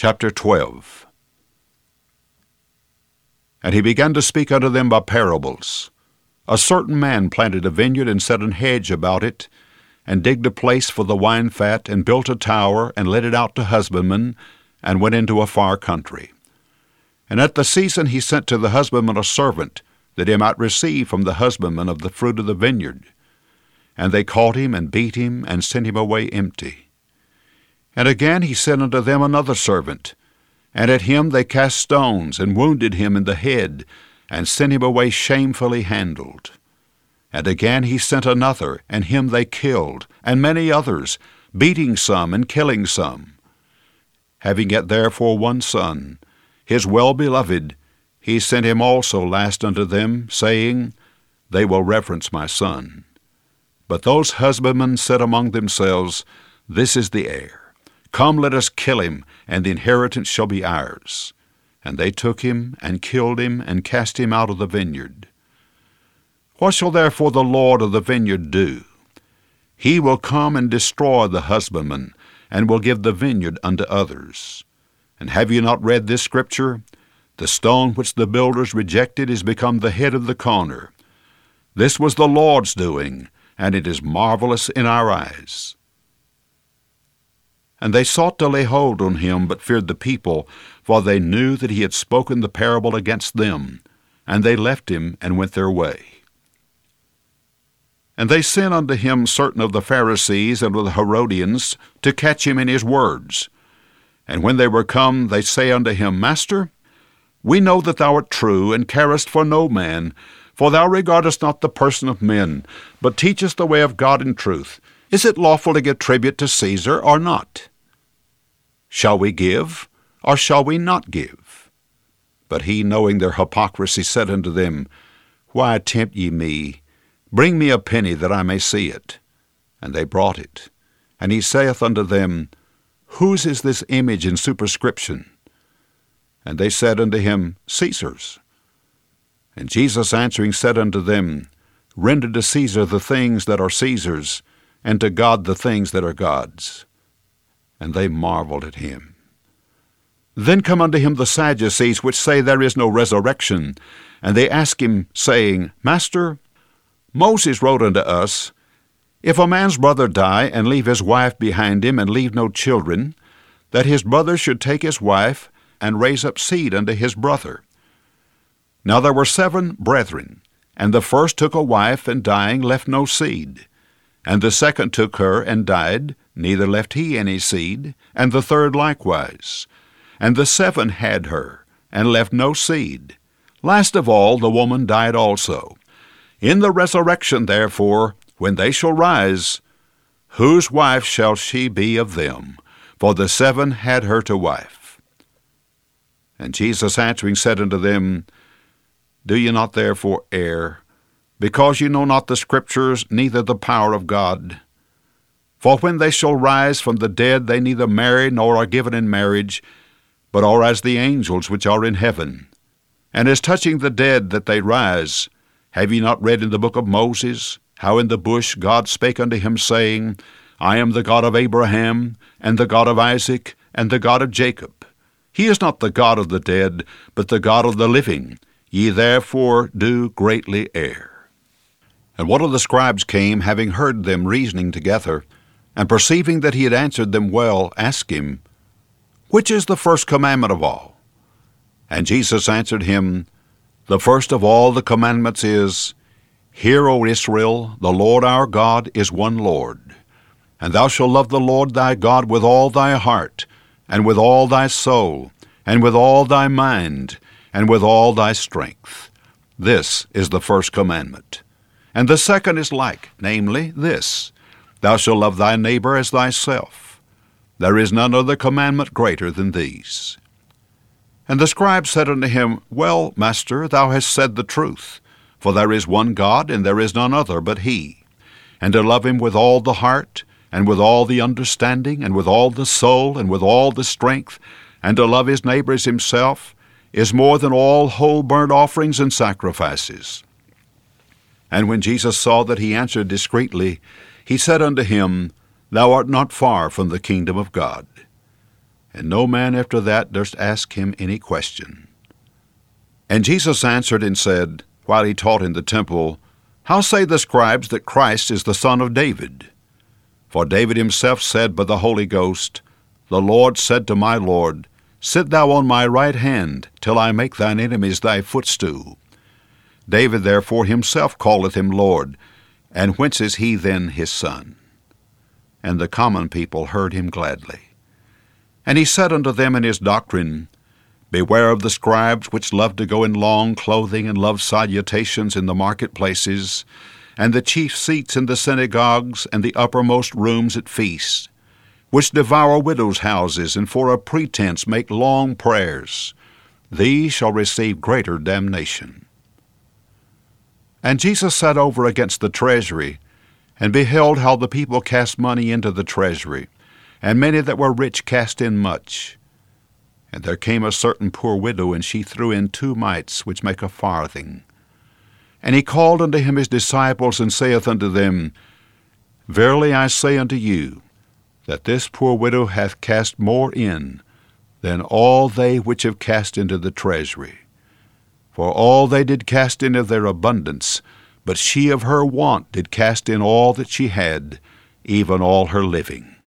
Chapter 12. And he began to speak unto them by parables. A certain man planted a vineyard, and set an hedge about it, and digged a place for the wine fat, and built a tower, and let it out to husbandmen, and went into a far country. And at the season he sent to the husbandman a servant, that he might receive from the husbandman of the fruit of the vineyard. And they caught him, and beat him, and sent him away empty. And again he sent unto them another servant, and at him they cast stones, and wounded him in the head, and sent him away shamefully handled. And again he sent another, and him they killed, and many others, beating some, and killing some. Having yet therefore one son, his well-beloved, he sent him also last unto them, saying, They will reverence my son. But those husbandmen said among themselves, This is the heir. Come, let us kill him, and the inheritance shall be ours. And they took him, and killed him, and cast him out of the vineyard. What shall therefore the Lord of the vineyard do? He will come and destroy the husbandman, and will give the vineyard unto others. And have you not read this scripture? The stone which the builders rejected is become the head of the corner. This was the Lord's doing, and it is marvelous in our eyes. And they sought to lay hold on him, but feared the people, for they knew that he had spoken the parable against them. And they left him, and went their way. And they sent unto him certain of the Pharisees and of the Herodians, to catch him in his words. And when they were come, they say unto him, Master, we know that thou art true, and carest for no man, for thou regardest not the person of men, but teachest the way of God in truth. Is it lawful to give tribute to Caesar, or not? Shall we give, or shall we not give? But he, knowing their hypocrisy, said unto them, Why tempt ye me? Bring me a penny, that I may see it. And they brought it. And he saith unto them, Whose is this image and superscription? And they said unto him, Caesar's. And Jesus answering said unto them, Render to Caesar the things that are Caesar's, and to God the things that are God's. And they marveled at him. Then come unto him the Sadducees, which say there is no resurrection. And they ask him, saying, Master, Moses wrote unto us, If a man's brother die, and leave his wife behind him, and leave no children, that his brother should take his wife, and raise up seed unto his brother. Now there were 7 brethren, and the first took a wife, and dying left no seed. And the second took her, and died, neither left he any seed, and the third likewise. And the 7 had her, and left no seed. Last of all the woman died also. In the resurrection, therefore, when they shall rise, whose wife shall she be of them? For the 7 had her to wife. And Jesus answering said unto them, Do ye not therefore err, because ye know not the Scriptures, neither the power of God? For when they shall rise from the dead, they neither marry nor are given in marriage, but are as the angels which are in heaven. And as touching the dead that they rise, have ye not read in the book of Moses, how in the bush God spake unto him, saying, I am the God of Abraham, and the God of Isaac, and the God of Jacob. He is not the God of the dead, but the God of the living. Ye therefore do greatly err. And one of the scribes came, having heard them reasoning together, and perceiving that he had answered them well, asked him, Which is the first commandment of all? And Jesus answered him, The first of all the commandments is, Hear, O Israel, the Lord our God is one Lord. And thou shalt love the Lord thy God with all thy heart, and with all thy soul, and with all thy mind, and with all thy strength. This is the first commandment. And the second is like, namely this, Thou shalt love thy neighbor as thyself. There is none other commandment greater than these. And the scribe said unto him, Well, Master, thou hast said the truth. For there is one God, and there is none other but he. And to love him with all the heart, and with all the understanding, and with all the soul, and with all the strength, and to love his neighbor as himself, is more than all whole burnt offerings and sacrifices. And when Jesus saw that he answered discreetly, he said unto him, Thou art not far from the kingdom of God. and no man after that durst ask him any question. And Jesus answered and said, while he taught in the temple, How say the scribes that Christ is the son of David? For David himself said by the Holy Ghost, The Lord said to my Lord, Sit thou on my right hand, till I make thine enemies thy footstool. David therefore himself calleth him Lord, and whence is he then his son? And the common people heard him gladly. And he said unto them in his doctrine, Beware of the scribes which love to go in long clothing, and love salutations in the marketplaces, and the chief seats in the synagogues, and the uppermost rooms at feasts, which devour widows' houses, and for a pretense make long prayers. These shall receive greater damnation. And Jesus sat over against the treasury, and beheld how the people cast money into the treasury, and many that were rich cast in much. And there came a certain poor widow, and she threw in 2 mites, which make a farthing. And he called unto him his disciples, and saith unto them, Verily I say unto you, that this poor widow hath cast more in than all they which have cast into the treasury. For all they did cast in of their abundance, but she of her want did cast in all that she had, even all her living.